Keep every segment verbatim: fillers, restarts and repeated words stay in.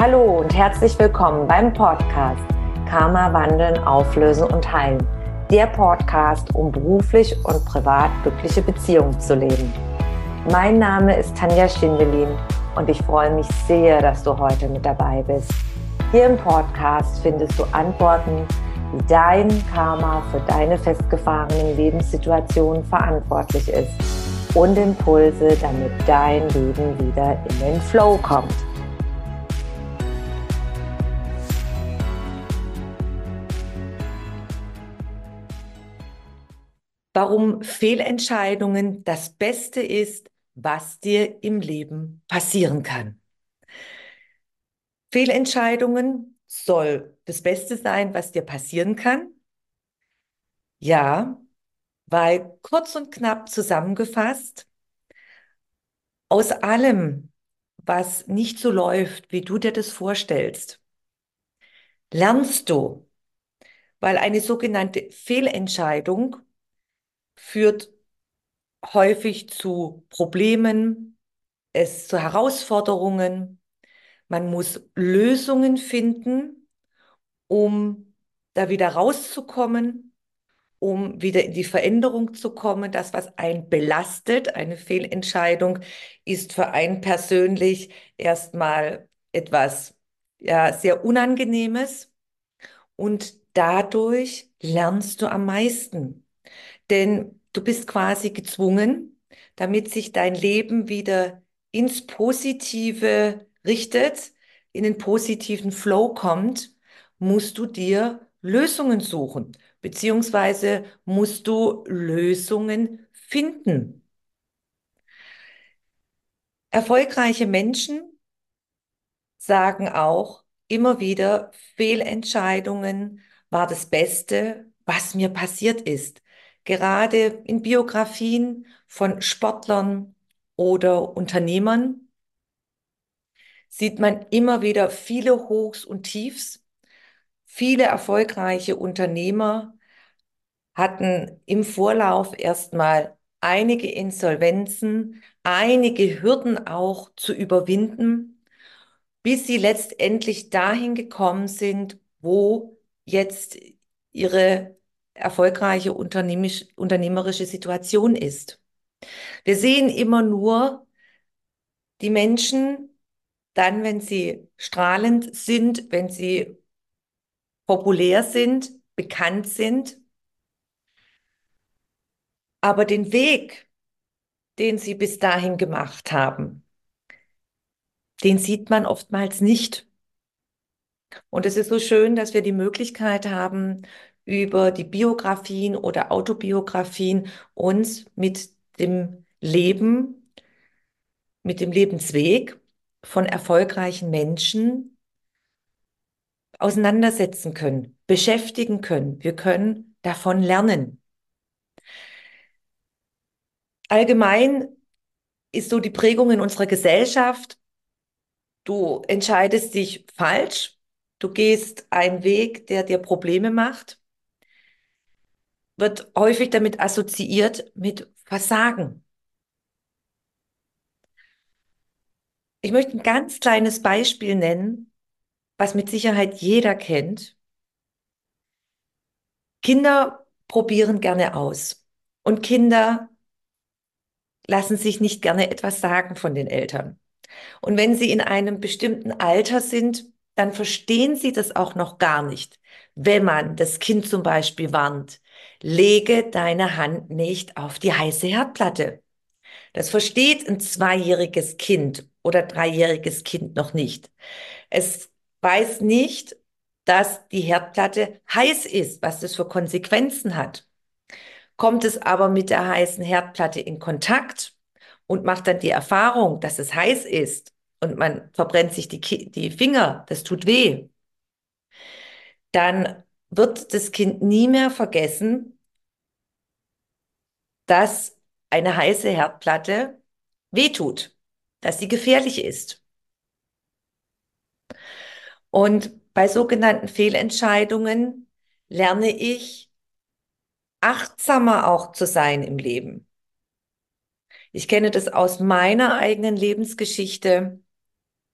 Hallo und herzlich willkommen beim Podcast Karma wandeln, auflösen und heilen. Der Podcast, um beruflich und privat glückliche Beziehungen zu leben. Mein Name ist Tanja Schindelin und ich freue mich sehr, dass du heute mit dabei bist. Hier im Podcast findest du Antworten, wie dein Karma für deine festgefahrenen Lebenssituationen verantwortlich ist und Impulse, damit dein Leben wieder in den Flow kommt. Warum Fehlentscheidungen das Beste ist, was dir im Leben passieren kann. Fehlentscheidungen soll das Beste sein, was dir passieren kann. Ja, weil kurz und knapp zusammengefasst, aus allem, was nicht so läuft, wie du dir das vorstellst, lernst du, weil eine sogenannte Fehlentscheidung führt häufig zu Problemen, es zu Herausforderungen. Man muss Lösungen finden, um da wieder rauszukommen, um wieder in die Veränderung zu kommen. Das, was einen belastet, eine Fehlentscheidung, ist für einen persönlich erstmal etwas, ja, sehr Unangenehmes und dadurch lernst du am meisten. Denn du bist quasi gezwungen, damit sich dein Leben wieder ins Positive richtet, in den positiven Flow kommt, musst du dir Lösungen suchen, beziehungsweise musst du Lösungen finden. Erfolgreiche Menschen sagen auch immer wieder, Fehlentscheidungen war das Beste, was mir passiert ist. Gerade in Biografien von Sportlern oder Unternehmern sieht man immer wieder viele Hochs und Tiefs. Viele erfolgreiche Unternehmer hatten im Vorlauf erstmal einige Insolvenzen, einige Hürden auch zu überwinden, bis sie letztendlich dahin gekommen sind, wo jetzt ihre erfolgreiche unternehmisch, unternehmerische Situation ist. Wir sehen immer nur die Menschen dann, wenn sie strahlend sind, wenn sie populär sind, bekannt sind, aber den Weg, den sie bis dahin gemacht haben, den sieht man oftmals nicht. Und es ist so schön, dass wir die Möglichkeit haben, über die Biografien oder Autobiografien uns mit dem Leben, mit dem Lebensweg von erfolgreichen Menschen auseinandersetzen können, beschäftigen können. Wir können davon lernen. Allgemein ist so die Prägung in unserer Gesellschaft: Du entscheidest dich falsch, du gehst einen Weg, der dir Probleme macht, wird häufig damit assoziiert mit Versagen. Ich möchte ein ganz kleines Beispiel nennen, was mit Sicherheit jeder kennt. Kinder probieren gerne aus und Kinder lassen sich nicht gerne etwas sagen von den Eltern. Und wenn sie in einem bestimmten Alter sind, dann verstehen sie das auch noch gar nicht. Wenn man das Kind zum Beispiel warnt, lege deine Hand nicht auf die heiße Herdplatte. Das versteht ein zweijähriges Kind oder dreijähriges Kind noch nicht. Es weiß nicht, dass die Herdplatte heiß ist, was das für Konsequenzen hat. Kommt es aber mit der heißen Herdplatte in Kontakt und macht dann die Erfahrung, dass es heiß ist und man verbrennt sich die, Ki die Finger, das tut weh, dann wird das Kind nie mehr vergessen, dass eine heiße Herdplatte wehtut, dass sie gefährlich ist. Und bei sogenannten Fehlentscheidungen lerne ich, achtsamer auch zu sein im Leben. Ich kenne das aus meiner eigenen Lebensgeschichte.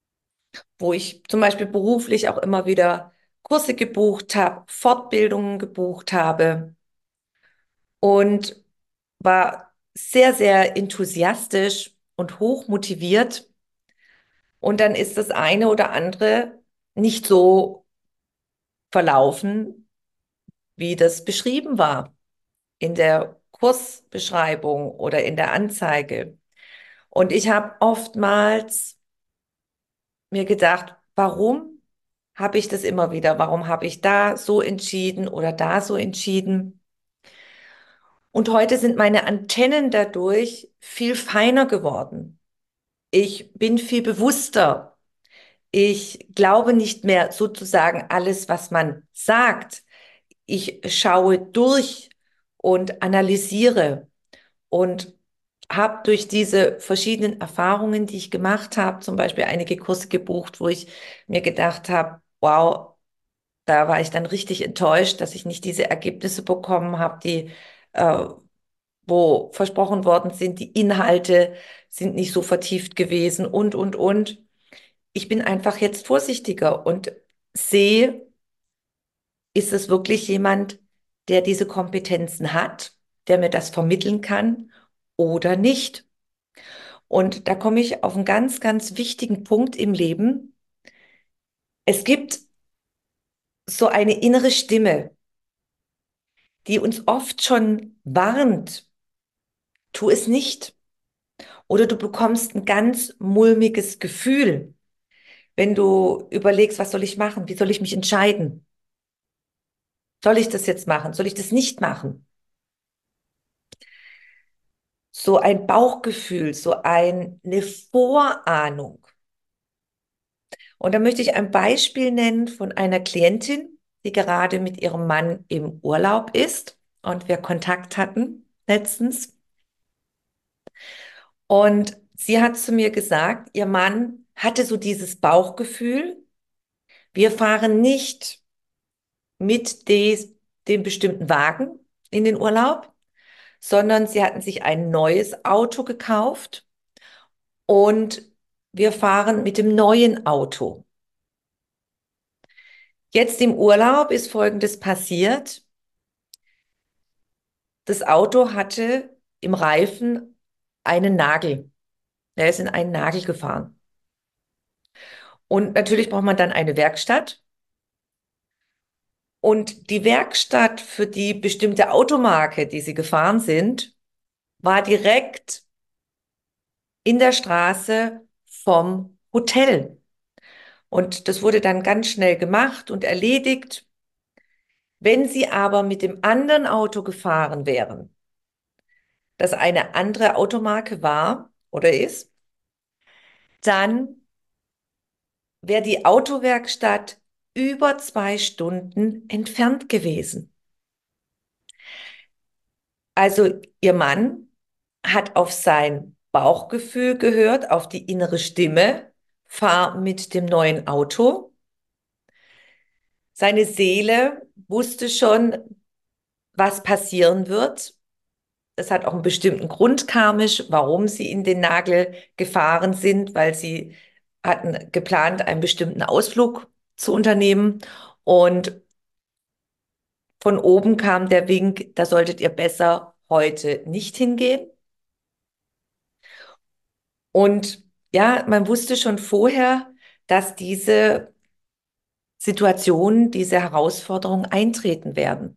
wo ich zum Beispiel beruflich auch immer wieder Kurse gebucht habe, Fortbildungen gebucht habe und war sehr, sehr enthusiastisch und hoch motiviert. Und dann ist das eine oder andere nicht so verlaufen, wie das beschrieben war in der Kursbeschreibung oder in der Anzeige. Und ich habe oftmals mir gedacht, warum habe ich das immer wieder? Warum habe ich da so entschieden oder da so entschieden? Und heute sind meine Antennen dadurch viel feiner geworden. Ich bin viel bewusster. Ich glaube nicht mehr sozusagen alles, was man sagt. Ich schaue durch und analysiere und habe durch diese verschiedenen Erfahrungen, die ich gemacht habe, zum Beispiel einige Kurse gebucht, wo ich mir gedacht habe, wow, da war ich dann richtig enttäuscht, dass ich nicht diese Ergebnisse bekommen habe, die, äh, wo versprochen worden sind, die Inhalte sind nicht so vertieft gewesen und, und, und. Ich bin einfach jetzt vorsichtiger und sehe, ist es wirklich jemand, der diese Kompetenzen hat, der mir das vermitteln kann oder nicht? Und da komme ich auf einen ganz, ganz wichtigen Punkt im Leben. Es gibt so eine innere Stimme, die uns oft schon warnt, tu es nicht. Oder du bekommst ein ganz mulmiges Gefühl, wenn du überlegst, was soll ich machen? Wie soll ich mich entscheiden? Soll ich das jetzt machen? Soll ich das nicht machen? So ein Bauchgefühl, so ein, eine Vorahnung. Und da möchte ich ein Beispiel nennen von einer Klientin, die gerade mit ihrem Mann im Urlaub ist und wir Kontakt hatten letztens. Und sie hat zu mir gesagt, ihr Mann hatte so dieses Bauchgefühl, wir fahren nicht mit des, dem bestimmten Wagen in den Urlaub, sondern sie hatten sich ein neues Auto gekauft und wir fahren mit dem neuen Auto. Jetzt im Urlaub ist Folgendes passiert. Das Auto hatte im Reifen einen Nagel. Er ist in einen Nagel gefahren. Und natürlich braucht man dann eine Werkstatt. Und die Werkstatt für die bestimmte Automarke, die sie gefahren sind, war direkt in der Straße vom Hotel. Und das wurde dann ganz schnell gemacht und erledigt. Wenn sie aber mit dem anderen Auto gefahren wären, das eine andere Automarke war oder ist, dann wäre die Autowerkstatt über zwei Stunden entfernt gewesen. Also ihr Mann hat auf sein Bauchgefühl gehört, auf die innere Stimme, fahr mit dem neuen Auto. Seine Seele wusste schon, was passieren wird. Es hat auch einen bestimmten Grund karmisch, warum sie in den Nagel gefahren sind, weil sie hatten geplant, einen bestimmten Ausflug zu unternehmen. Und von oben kam der Wink, da solltet ihr besser heute nicht hingehen. Und ja, man wusste schon vorher, dass diese Situationen, diese Herausforderungen eintreten werden.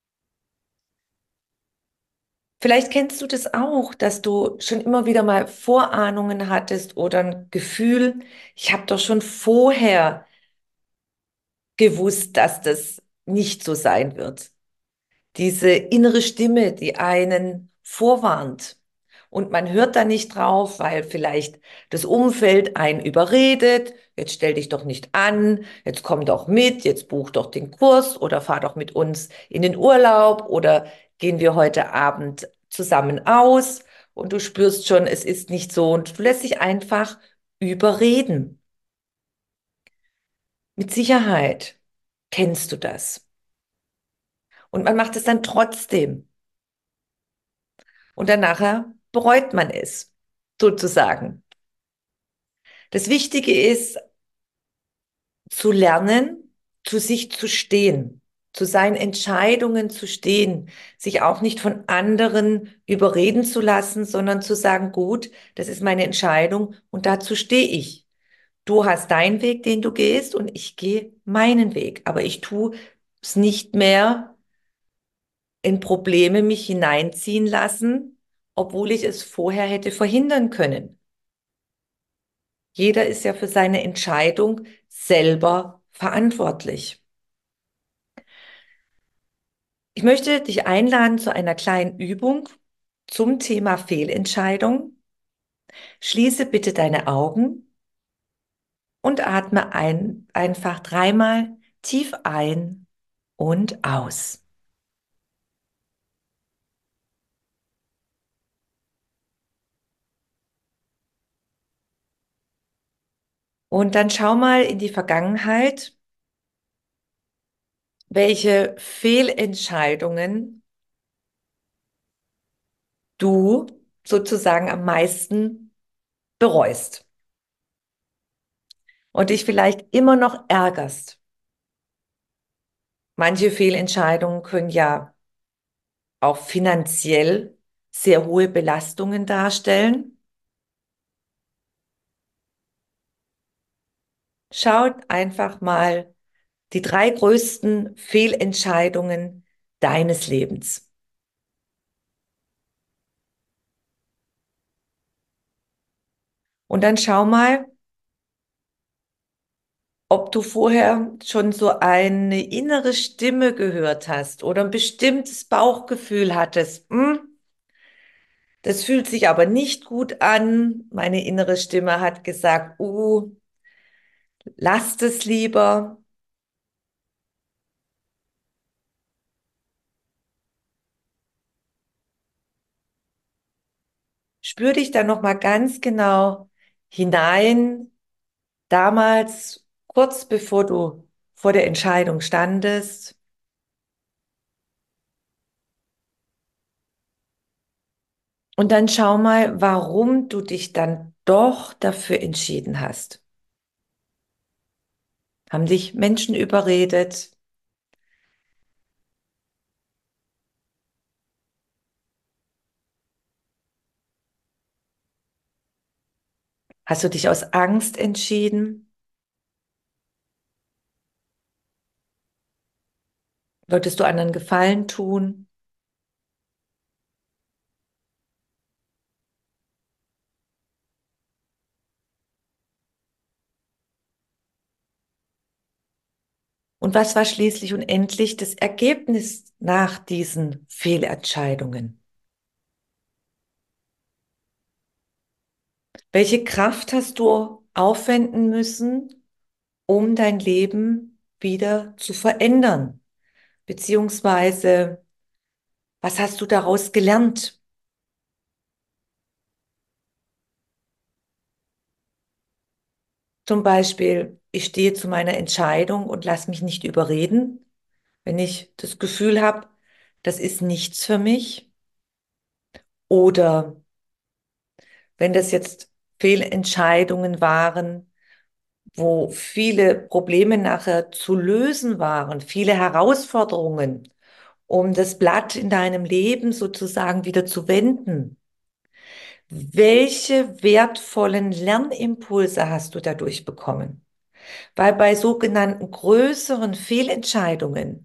Vielleicht kennst du das auch, dass du schon immer wieder mal Vorahnungen hattest oder ein Gefühl, ich habe doch schon vorher gewusst, dass das nicht so sein wird. Diese innere Stimme, die einen vorwarnt. Und man hört da nicht drauf, weil vielleicht das Umfeld einen überredet. Jetzt stell dich doch nicht an, jetzt komm doch mit, jetzt buch doch den Kurs oder fahr doch mit uns in den Urlaub oder gehen wir heute Abend zusammen aus. Und du spürst schon, es ist nicht so und du lässt dich einfach überreden. Mit Sicherheit kennst du das. Und man macht es dann trotzdem. Und dann nachher bereut man es, sozusagen. Das Wichtige ist, zu lernen, zu sich zu stehen, zu seinen Entscheidungen zu stehen, sich auch nicht von anderen überreden zu lassen, sondern zu sagen, gut, das ist meine Entscheidung und dazu stehe ich. Du hast deinen Weg, den du gehst, und ich gehe meinen Weg, aber ich tue es nicht mehr in Probleme mich hineinziehen lassen, obwohl ich es vorher hätte verhindern können. Jeder ist ja für seine Entscheidung selber verantwortlich. Ich möchte dich einladen zu einer kleinen Übung zum Thema Fehlentscheidung. Schließe bitte deine Augen und atme ein, einfach dreimal tief ein und aus. Und dann schau mal in die Vergangenheit, welche Fehlentscheidungen du sozusagen am meisten bereust und dich vielleicht immer noch ärgerst. Manche Fehlentscheidungen können ja auch finanziell sehr hohe Belastungen darstellen. Schaut einfach mal die drei größten Fehlentscheidungen deines Lebens. Und dann schau mal, ob du vorher schon so eine innere Stimme gehört hast oder ein bestimmtes Bauchgefühl hattest. Hm, das fühlt sich aber nicht gut an. Meine innere Stimme hat gesagt, uh, lass es lieber. Spür dich da noch mal ganz genau hinein, damals, kurz bevor du vor der Entscheidung standest. Und dann schau mal, warum du dich dann doch dafür entschieden hast. Haben dich Menschen überredet? Hast du dich aus Angst entschieden? Wolltest du anderen Gefallen tun? Und was war schließlich und endlich das Ergebnis nach diesen Fehlentscheidungen? Welche Kraft hast du aufwenden müssen, um dein Leben wieder zu verändern? Beziehungsweise, was hast du daraus gelernt? Zum Beispiel, ich stehe zu meiner Entscheidung und lass mich nicht überreden, wenn ich das Gefühl habe, das ist nichts für mich. Oder wenn das jetzt Fehlentscheidungen waren, wo viele Probleme nachher zu lösen waren, viele Herausforderungen, um das Blatt in deinem Leben sozusagen wieder zu wenden. Welche wertvollen Lernimpulse hast du dadurch bekommen? Weil bei sogenannten größeren Fehlentscheidungen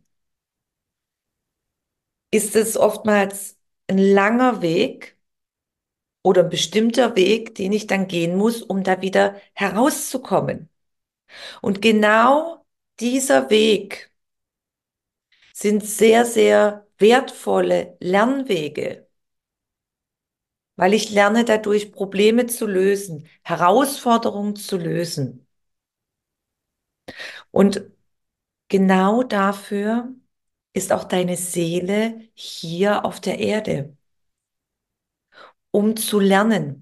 ist es oftmals ein langer Weg oder ein bestimmter Weg, den ich dann gehen muss, um da wieder herauszukommen. Und genau dieser Weg sind sehr, sehr wertvolle Lernwege, weil ich lerne dadurch Probleme zu lösen, Herausforderungen zu lösen. Und genau dafür ist auch deine Seele hier auf der Erde, um zu lernen.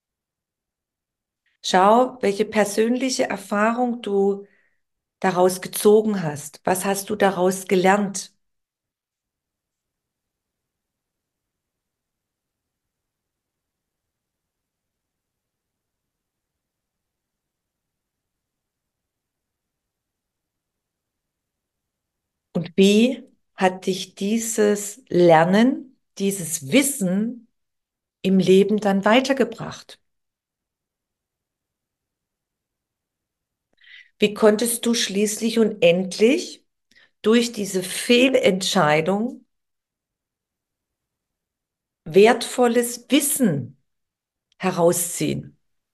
Schau, welche persönliche Erfahrung du daraus gezogen hast. Was hast du daraus gelernt? Und wie hat dich dieses Lernen, dieses Wissen im Leben dann weitergebracht? Wie konntest du schließlich und endlich durch diese Fehlentscheidung wertvolles Wissen herausziehen?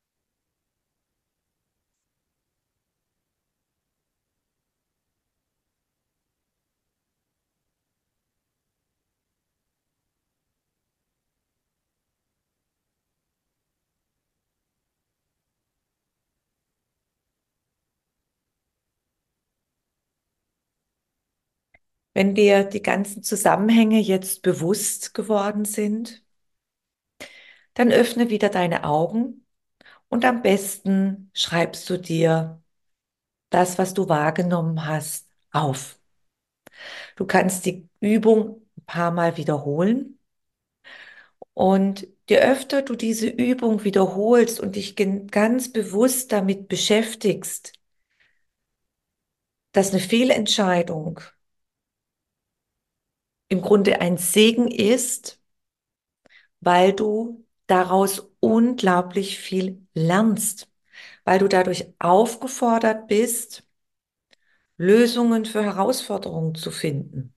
Wenn dir die ganzen Zusammenhänge jetzt bewusst geworden sind, dann öffne wieder deine Augen und am besten schreibst du dir das, was du wahrgenommen hast, auf. Du kannst die Übung ein paar Mal wiederholen und je öfter du diese Übung wiederholst und dich gen- ganz bewusst damit beschäftigst, dass eine Fehlentscheidung im Grunde ein Segen ist, weil du daraus unglaublich viel lernst, weil du dadurch aufgefordert bist, Lösungen für Herausforderungen zu finden.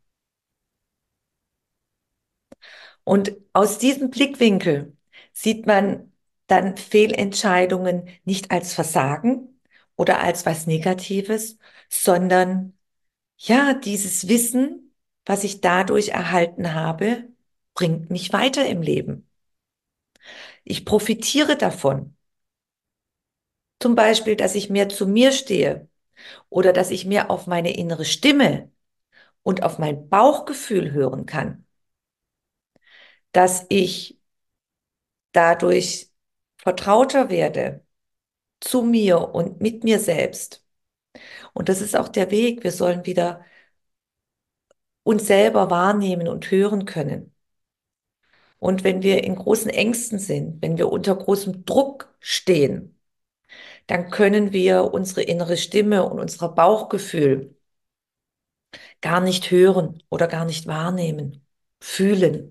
Und aus diesem Blickwinkel sieht man dann Fehlentscheidungen nicht als Versagen oder als was Negatives, sondern ja, dieses Wissen, was ich dadurch erhalten habe, bringt mich weiter im Leben. Ich profitiere davon. Zum Beispiel, dass ich mehr zu mir stehe oder dass ich mehr auf meine innere Stimme und auf mein Bauchgefühl hören kann, dass ich dadurch vertrauter werde zu mir und mit mir selbst. Und das ist auch der Weg. Wir sollen wieder uns selber wahrnehmen und hören können. Und wenn wir in großen Ängsten sind, wenn wir unter großem Druck stehen, dann können wir unsere innere Stimme und unser Bauchgefühl gar nicht hören oder gar nicht wahrnehmen, fühlen.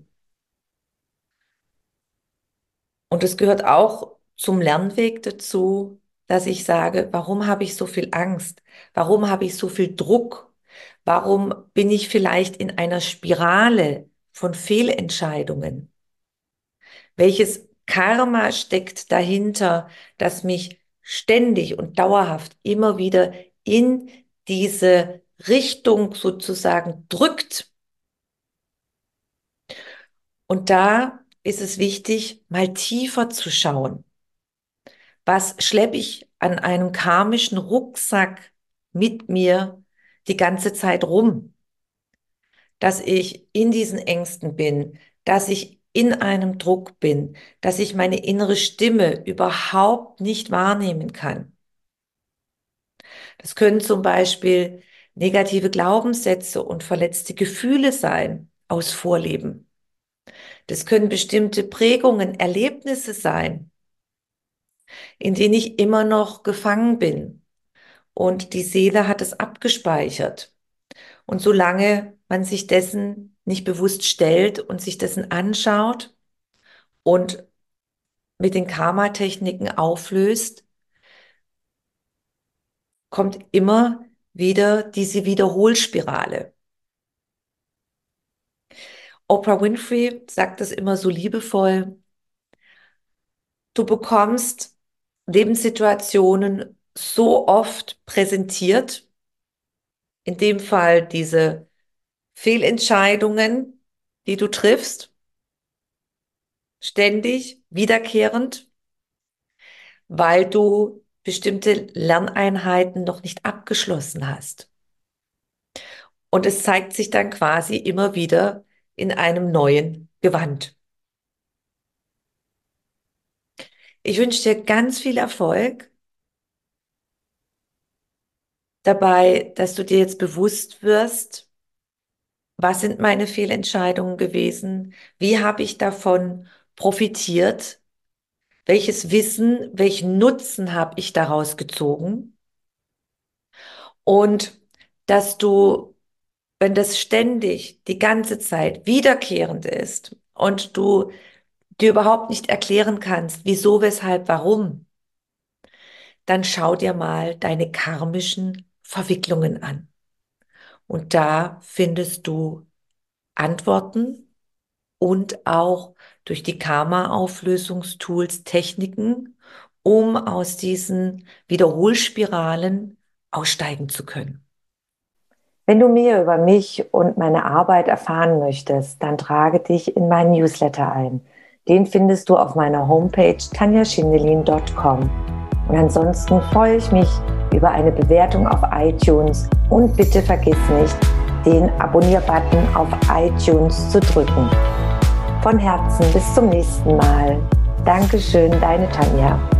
Und es gehört auch zum Lernweg dazu, dass ich sage, warum habe ich so viel Angst? Warum habe ich so viel Druck? Warum bin ich vielleicht in einer Spirale von Fehlentscheidungen? Welches Karma steckt dahinter, das mich ständig und dauerhaft immer wieder in diese Richtung sozusagen drückt? Und da ist es wichtig, mal tiefer zu schauen. Was schleppe ich an einem karmischen Rucksack mit mir die ganze Zeit rum? Dass ich in diesen Ängsten bin, dass ich in einem Druck bin, dass ich meine innere Stimme überhaupt nicht wahrnehmen kann. Das können zum Beispiel negative Glaubenssätze und verletzte Gefühle sein aus Vorleben. Das können bestimmte Prägungen, Erlebnisse sein, in denen ich immer noch gefangen bin. Und die Seele hat es abgespeichert. Und solange man sich dessen nicht bewusst stellt und sich dessen anschaut und mit den Karma-Techniken auflöst, kommt immer wieder diese Wiederholspirale. Oprah Winfrey sagt das immer so liebevoll: Du bekommst Lebenssituationen so oft präsentiert, in dem Fall diese Fehlentscheidungen, die du triffst, ständig, wiederkehrend, weil du bestimmte Lerneinheiten noch nicht abgeschlossen hast. Und es zeigt sich dann quasi immer wieder in einem neuen Gewand. Ich wünsche dir ganz viel Erfolg dabei, dass du dir jetzt bewusst wirst, was sind meine Fehlentscheidungen gewesen? Wie habe ich davon profitiert? Welches Wissen, welchen Nutzen habe ich daraus gezogen? Und dass du wenn das ständig, die ganze Zeit wiederkehrend ist und du dir überhaupt nicht erklären kannst, wieso, weshalb, warum, dann schau dir mal deine karmischen Verwicklungen an. Und da findest du Antworten und auch durch die Karma-Auflösungstools Techniken, um aus diesen Wiederholspiralen aussteigen zu können. Wenn du mehr über mich und meine Arbeit erfahren möchtest, dann trage dich in meinen Newsletter ein. Den findest du auf meiner Homepage tanja schindelin punkt com. Und ansonsten freue ich mich über eine Bewertung auf iTunes und bitte vergiss nicht, den Abonnier-Button auf iTunes zu drücken. Von Herzen bis zum nächsten Mal. Dankeschön, deine Tanja.